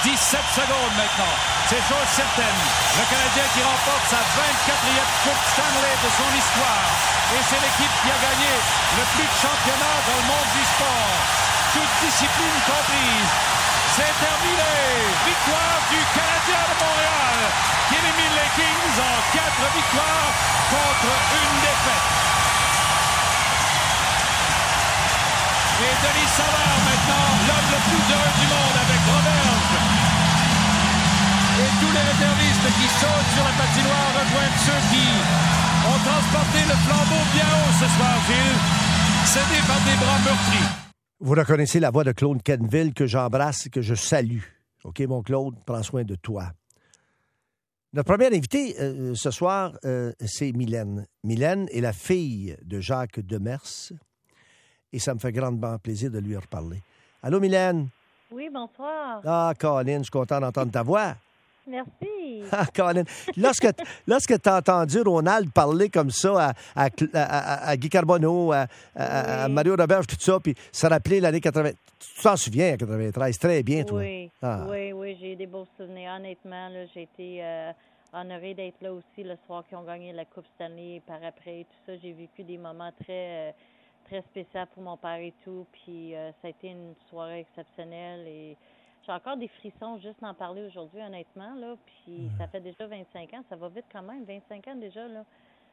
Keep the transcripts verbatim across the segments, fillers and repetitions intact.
dix-sept secondes maintenant. C'est chose certaine. Le Canadien qui remporte sa vingt-quatrième Coupe Stanley de son histoire. Et c'est l'équipe qui a gagné le plus de championnats dans le monde du sport. Toute discipline comprise. C'est terminé. Victoire du Canadien de Montréal qui élimine les Kings en quatre victoires contre une défaite. Et Denis Savard maintenant, l'homme le plus heureux du monde avec Roberge. Et tous les réservistes qui sautent sur la patinoire rejoignent ceux qui ont transporté le flambeau bien haut ce soir, Gilles, cédé par des bras meurtris. Vous reconnaissez la voix de Claude Quenneville que j'embrasse et que je salue. OK, mon Claude, prends soin de toi. Notre première invitée euh, ce soir, euh, c'est Mylène. Mylène est la fille de Jacques Demers et ça me fait grandement plaisir de lui reparler. Allô, Mylène? Oui, bonsoir. Ah, Colin, je suis content d'entendre ta voix. Merci. Ah, Colin. Lorsque, lorsque tu as entendu Ronald parler comme ça à, à, à, à Guy Carbonneau, à, à, à Mario Roberge, tout ça, puis ça rappelait l'année quatre-vingt... Tu t'en souviens, en quatre-vingt-treize, très bien, toi. Oui, ah. oui, oui, j'ai des beaux souvenirs. Honnêtement, là, j'ai été euh, honorée d'être là aussi le soir qu'ils ont gagné la Coupe Stanley. Par après, tout ça, j'ai vécu des moments très, euh, très spéciaux pour mon père et tout. Puis euh, ça a été une soirée exceptionnelle et j'ai encore des frissons juste d'en parler aujourd'hui, honnêtement, là. Puis ça fait déjà vingt-cinq ans. Ça va vite quand même, vingt-cinq ans déjà, là.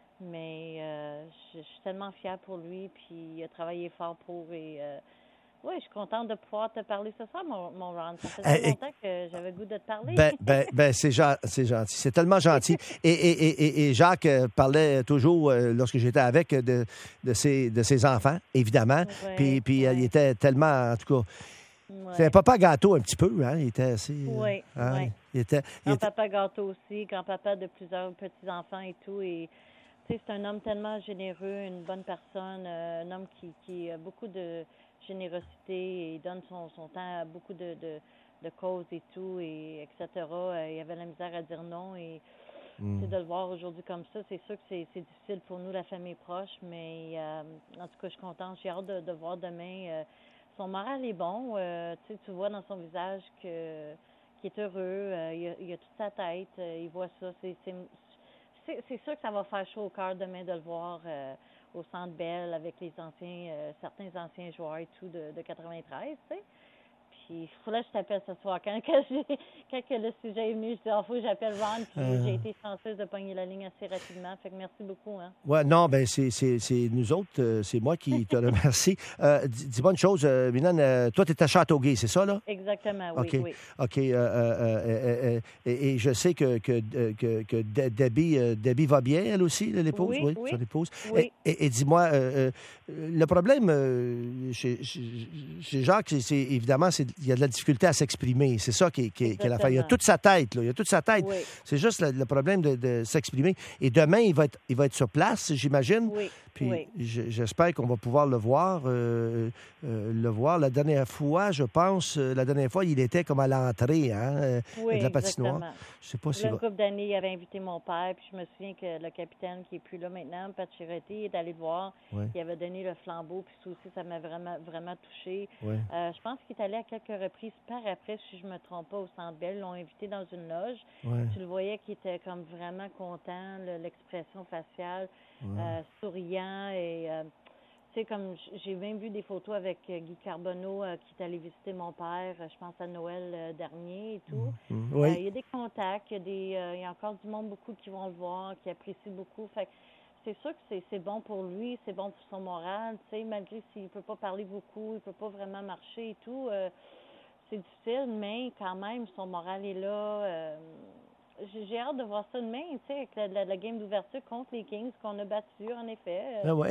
Mais euh, je, je suis tellement fière pour lui. Puis il a travaillé fort pour. Et euh, oui, je suis contente de pouvoir te parler ce soir, mon, mon Ron. Ça faisait eh, longtemps que j'avais le goût de te parler. Ben, ben, ben c'est, c'est gentil. C'est tellement gentil. Et, et, et, et Jacques parlait toujours, euh, lorsque j'étais avec, de, de, ses, de ses enfants, évidemment. Ouais, puis puis ouais. il était tellement, en tout cas... Ouais. C'est un papa gâteau un petit peu, hein? Il était assez... Oui, hein? oui. Il était... il était... Grand-papa gâteau aussi, grand-papa de plusieurs petits-enfants et tout. Et tu sais, c'est un homme tellement généreux, une bonne personne, euh, un homme qui, qui a beaucoup de générosité et donne son, son temps à beaucoup de, de, de causes et tout, et etc. Euh, il avait la misère à dire non et mm. de le voir aujourd'hui comme ça, c'est sûr que c'est, c'est difficile pour nous, la famille proche, mais euh, en tout cas, je suis contente. J'ai hâte de, de voir demain... Euh, son moral est bon. Euh, tu vois dans son visage que, qu'il est heureux. Euh, il, a, il a toute sa tête. Euh, il voit ça. C'est, c'est, c'est, c'est sûr que ça va faire chaud au cœur demain de le voir euh, au Centre Bell avec les anciens, euh, certains anciens joueurs et tout de, de quatre-vingt-treize, tu sais. Puis, il faut là que je t'appelle ce soir. Quand, quand, j'ai, quand que le sujet est venu, je dis, il oh, faut que j'appelle Ron. Puis, euh... j'ai été chanceuse de pogner la ligne assez rapidement. Fait que merci beaucoup. Hein. Ouais, non, ben c'est, c'est, c'est nous autres. Euh, c'est moi qui te remercie. Euh, dis, dis-moi une chose, euh, Mylène. Euh, toi, tu es à Châteauguay, c'est ça, là? Exactement, oui. OK. oui. OK. Euh, euh, euh, euh, et, et je sais que, que, que, que Debbie, euh, Debbie va bien, elle aussi, l'épouse? Oui, oui, oui. son épouse. Oui. Et, et, et dis-moi, euh, euh, le problème euh, chez, chez Jacques, c'est, c'est évidemment, c'est, il y a de la difficulté à s'exprimer. C'est ça qui, qui, qui est l'affaire. Il a toute sa tête, là. Il a toute sa tête. Oui. C'est juste le, le problème de, de s'exprimer. Et demain, il va être, il va être sur place, j'imagine. Oui. Puis oui. j'espère qu'on va pouvoir le voir. Euh, euh, le voir. La dernière fois, je pense, euh, la dernière fois, il était comme à l'entrée hein, euh, oui, de la patinoire. Exactement. Je sais pas si Là, va... une couple d'années, il avait invité mon père, puis je me souviens que le capitaine qui est plus là maintenant, Pacioretty, est allé le voir. Oui. Il avait donné le flambeau, puis ça aussi, ça m'a vraiment, vraiment touchée. Oui. Euh, je pense qu'il est allé à quelques reprises par après, si je ne me trompe pas, au Centre Bell. Ils l'ont invité dans une loge. Oui. Tu le voyais qu'il était comme vraiment content, le, l'expression faciale, Oui. euh, souriant et... Euh, tu sais, comme j'ai même vu des photos avec euh, Guy Carbonneau euh, qui est allé visiter mon père, euh, je pense à Noël euh, dernier et tout. Mmh. Oui. Euh, il y a des contacts, il y a, des, euh, il y a encore du monde beaucoup qui vont le voir, qui apprécient beaucoup. Fait que c'est sûr que c'est, c'est bon pour lui, c'est bon pour son moral, tu sais, malgré s'il ne peut pas parler beaucoup, il ne peut pas vraiment marcher et tout. Euh, c'est difficile, mais quand même, son moral est là. Euh, j'ai, j'ai hâte de voir ça demain, tu sais, avec la, la, la game d'ouverture contre les Kings qu'on a battu, en effet. Euh, ah ouais.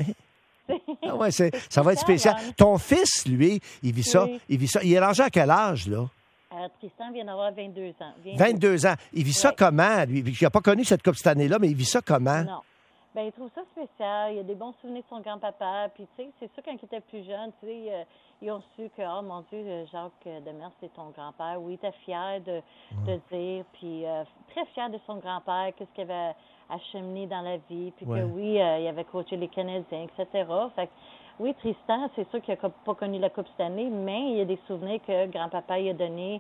Ah ouais, c'est, ça va être spécial. Ton fils, lui, il vit ça. Oui. Il vit ça. Il est rangé à quel âge, là? Euh, Tristan vient d'avoir vingt-deux ans. Bientôt. vingt-deux ans. Il vit ça ouais. comment, lui? Il n'a pas connu cette coupe cette année-là, mais il vit ça comment? Non. Ben, il trouve ça spécial. Il a des bons souvenirs de son grand-papa. Puis, tu sais, c'est sûr, quand il était plus jeune, tu sais, euh, ils ont su que, oh mon Dieu, Jacques Demers, c'est ton grand-père. Oui, il était fier de, ouais. de dire. Puis, euh, très fier de son grand-père, qu'est-ce qu'il avait acheminé dans la vie. Puis ouais. que, oui, euh, il avait coaché les Canadiens, et cetera. Fait que, oui, Tristan, c'est sûr qu'il n'a pas connu la Coupe cette année, mais il y a des souvenirs que grand-papa il a donné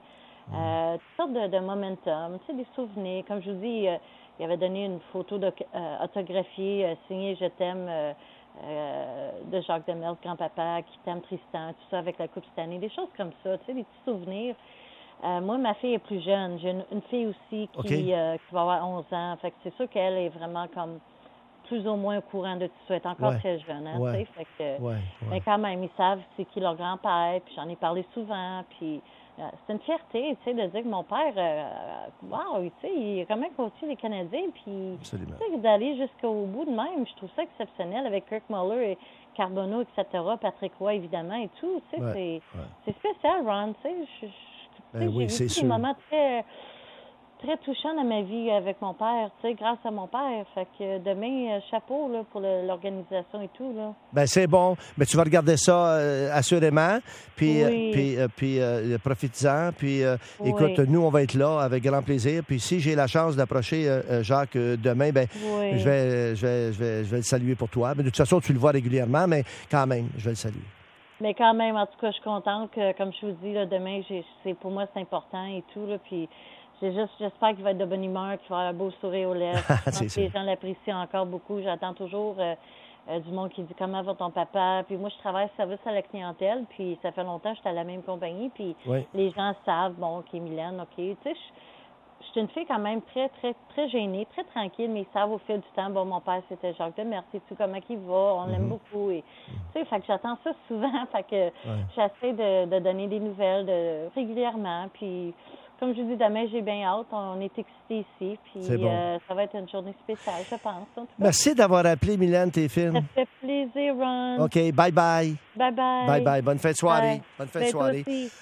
Euh, toutes sortes de, de momentum, tu sais, des souvenirs. Comme je vous dis, euh, il avait donné une photo de, euh, autographiée, euh, signée « Je t'aime euh, » euh, de Jacques Demers, grand-papa, qui t'aime Tristan, tout ça avec la Coupe Stanley, des choses comme ça, tu sais, des petits souvenirs. Euh, moi, ma fille est plus jeune. J'ai une, une fille aussi qui, Okay. euh, qui va avoir onze ans. Fait que c'est sûr qu'elle est vraiment comme plus ou moins au courant de tout ça. Elle est encore Ouais. très jeune, hein, Ouais. tu sais. Fait que, Ouais, ouais. mais quand même, ils savent c'est qui leur grand-père, puis j'en ai parlé souvent, puis euh, c'est une fierté, tu sais, de dire que mon père, euh, wow, tu sais, il a quand même coaché les Canadiens, puis Absolument. tu sais, d'aller jusqu'au bout de même, je trouve ça exceptionnel avec Kirk Muller et Carbonneau, et cetera, Patrick Roy, évidemment, et tout, tu sais, Ouais, c'est, ouais. c'est spécial, Ron, tu sais, je, je, Ben tu sais, oui, j'ai c'est vécu sûr. des moments très, très touchants dans ma vie avec mon père, tu sais, grâce à mon père, fait que demain, chapeau, là, pour le, l'organisation et tout, là. Ben c'est bon. Mais tu vas regarder ça euh, assurément. Puis, Oui. euh, puis, euh, puis euh, profites-en. Puis, euh, Oui. écoute, nous, on va être là avec grand plaisir. Puis, si j'ai la chance d'approcher euh, euh, Jacques euh, demain, ben, Oui. je vais, je vais, je vais, je vais le saluer pour toi. Mais de toute façon, tu le vois régulièrement, mais quand même, je vais le saluer. Mais quand même, en tout cas, je suis contente que, comme je vous dis, là, demain, j'ai, c'est, pour moi, c'est important et tout, là, puis j'ai juste, j'espère qu'il va être de bonne humeur, qu'il va avoir un beau sourire aux lèvres. Je pense C'est que sûr. les gens l'apprécient encore beaucoup. J'attends toujours euh, euh, du monde qui dit « Comment va ton papa? » Puis moi, je travaille service à la clientèle, puis ça fait longtemps que j'étais à la même compagnie, puis Oui. les gens savent, bon, OK, Mylène, OK, tu sais, je je suis une fille quand même très, très, très gênée, très tranquille, mais ils savent au fil du temps, bon, mon père, c'était Jacques Demers, et tout, comment il va, on l'aime Mhm. beaucoup. Et, tu sais, fait que j'attends ça souvent, fait que Ouais. j'essaie de, de donner des nouvelles de, régulièrement, puis comme je vous dis, demain, j'ai bien hâte, on est excités ici, puis C'est bon. euh, ça va être une journée spéciale, je pense, en tout cas. Merci d'avoir appelé, Mylène, t'es Ça fine. fait plaisir, Ron. OK, bye-bye. Bye-bye. Bye-bye. Bonne fin de soirée. Bye. Bonne fin de Ben, toi soirée. aussi.